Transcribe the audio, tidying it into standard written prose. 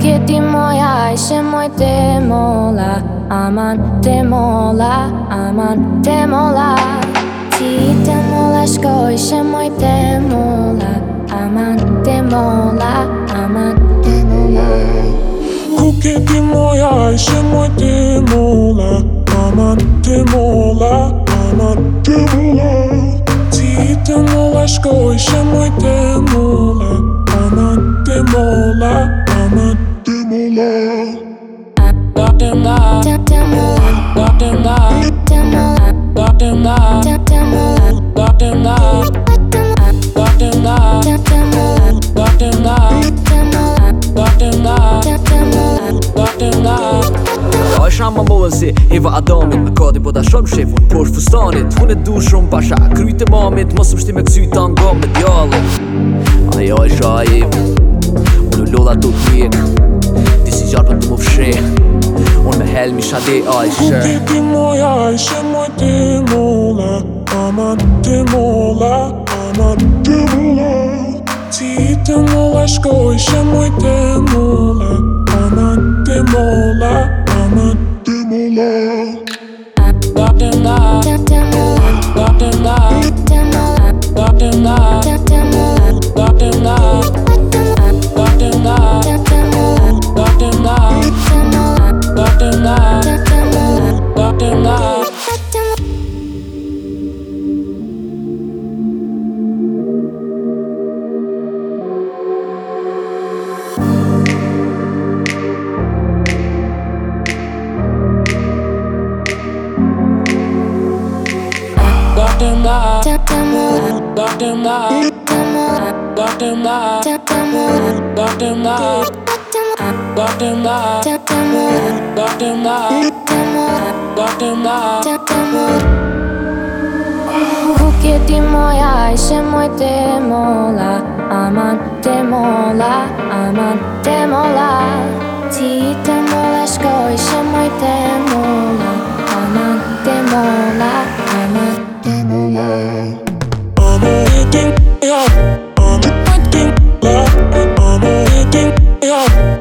ti moja ishe moj te mola Aman te mola, aman te mola Ti te mola shko ishe moj te mola Aman te mola, aman te mola Kuke ti moja ishe moj te mola Aman te mola, aman te mola Ti te mola shko ishe moj te mola Aman te mola, aman te mola Te mola, te mola, te mola, te mola, te mola, te mola, te mola, te mola, te mola. Għax għamma mowzi, Iva għadomit Ma kodi boda xom xef un porx fustanit Hun id-du xrum paxa, krujti mamit Ma subx timek sujtan gomit jallit Ajaj xajib Unu l-lola tutmiek Disi ġarba tumu fxie Un meħel mi xadi għajxe Kuke ti moja ishe moj te mola Aman te mola, aman te mola Ti te mola shko ishe moj te mola Aman te mola, aman te mola Te mola, te mola, te mola, te mola, te mola, te mola, te mola. Kuke ti moja ishe moj te mola Aman te mola, aman te mola Ti te mola shko ishe moj te mola Aman te mola, aman te mola I'm waiting, yeah. I'm waiting, yeah. I'm waiting, yeah.